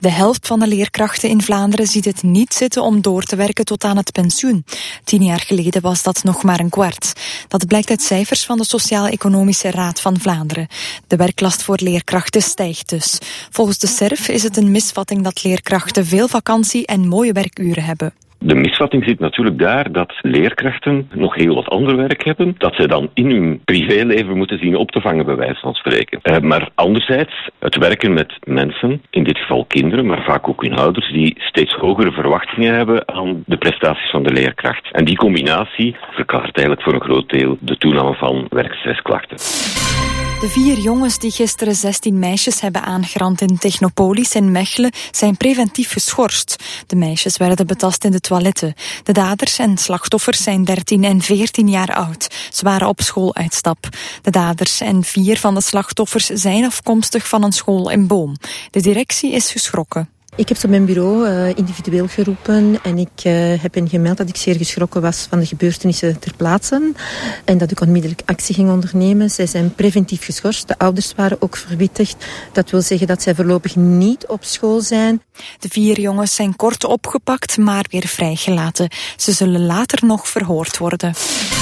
De helft van de leerkrachten in Vlaanderen ziet het niet zitten om door te werken tot aan het pensioen. 10 jaar geleden was dat nog maar een kwart. Dat blijkt uit cijfers van de Sociaal-Economische Raad van Vlaanderen. De werklast voor leerkrachten stijgt dus. Volgens de SERF is het een misvatting dat leerkrachten veel vakantie en mooie werkuren hebben. De misvatting zit natuurlijk daar dat leerkrachten nog heel wat ander werk hebben, dat ze dan in hun privéleven moeten zien op te vangen, bij wijze van spreken. Maar anderzijds, het werken met mensen, in dit geval kinderen, maar vaak ook hun ouders, die steeds hogere verwachtingen hebben aan de prestaties van de leerkracht. En die combinatie verklaart eigenlijk voor een groot deel de toename van werkstressklachten. De 4 jongens die gisteren 16 meisjes hebben aangerand in Technopolis in Mechelen zijn preventief geschorst. De meisjes werden betast in de toiletten. De daders en slachtoffers zijn 13 en 14 jaar oud. Ze waren op schooluitstap. De daders en 4 van de slachtoffers zijn afkomstig van een school in Boom. De directie is geschrokken. Ik heb ze op mijn bureau individueel geroepen en ik heb hen gemeld dat ik zeer geschrokken was van de gebeurtenissen ter plaatse en dat ik onmiddellijk actie ging ondernemen. Zij zijn preventief geschorst. De ouders waren ook verwittigd. Dat wil zeggen dat zij voorlopig niet op school zijn. De 4 jongens zijn kort opgepakt, maar weer vrijgelaten. Ze zullen later nog verhoord worden.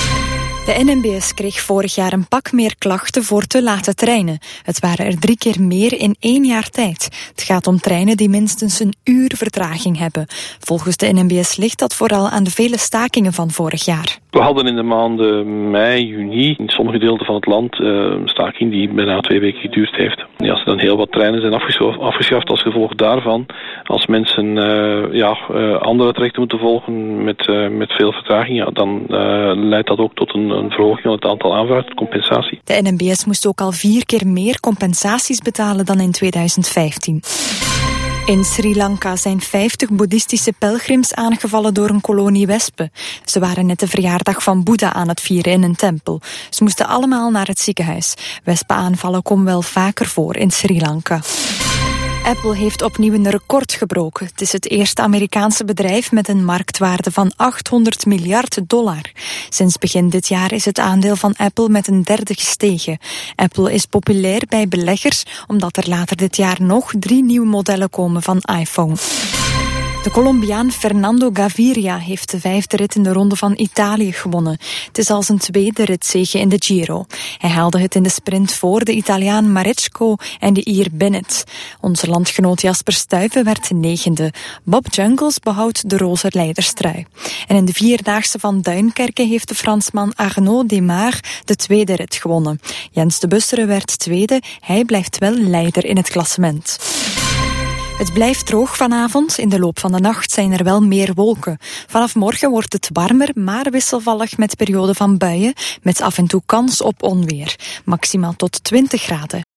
De NMBS kreeg vorig jaar een pak meer klachten voor te late treinen. Het waren er 3 keer meer in 1 jaar tijd. Het gaat om treinen die minstens een uur vertraging hebben. Volgens de NMBS ligt dat vooral aan de vele stakingen van vorig jaar. We hadden in de maanden mei, juni in sommige delen van het land een staking die bijna 2 weken geduurd heeft. Ja, als er dan heel wat treinen zijn afgeschaft als gevolg daarvan, als mensen andere trajecten moeten volgen met veel vertraging, ja, dan leidt dat ook tot een verhoging van het aantal aanvragen, compensatie. De NMBS moest ook al 4 keer meer compensaties betalen dan in 2015. In Sri Lanka zijn 50 boeddhistische pelgrims aangevallen door een kolonie wespen. Ze waren net de verjaardag van Boeddha aan het vieren in een tempel. Ze moesten allemaal naar het ziekenhuis. Wespenaanvallen komen wel vaker voor in Sri Lanka. Apple heeft opnieuw een record gebroken. Het is het eerste Amerikaanse bedrijf met een marktwaarde van $800 miljard. Sinds begin dit jaar is het aandeel van Apple met een derde gestegen. Apple is populair bij beleggers, omdat er later dit jaar nog 3 nieuwe modellen komen van iPhone. De Colombiaan Fernando Gaviria heeft de 5e rit in de Ronde van Italië gewonnen. Het is al zijn 2e ritzege in de Giro. Hij haalde het in de sprint voor de Italiaan Maresco en de Ier Bennett. Onze landgenoot Jasper Stuyven werd 9e. Bob Jungels behoudt de roze leiderstrui. En in de 4-daagse van Duinkerke heeft de Fransman Arnaud Démare de 2e rit gewonnen. Jens de Bussere werd 2e. Hij blijft wel leider in het klassement. Het blijft droog vanavond. In de loop van de nacht zijn er wel meer wolken. Vanaf morgen wordt het warmer, maar wisselvallig met perioden van buien, met af en toe kans op onweer. Maximaal tot 20 graden.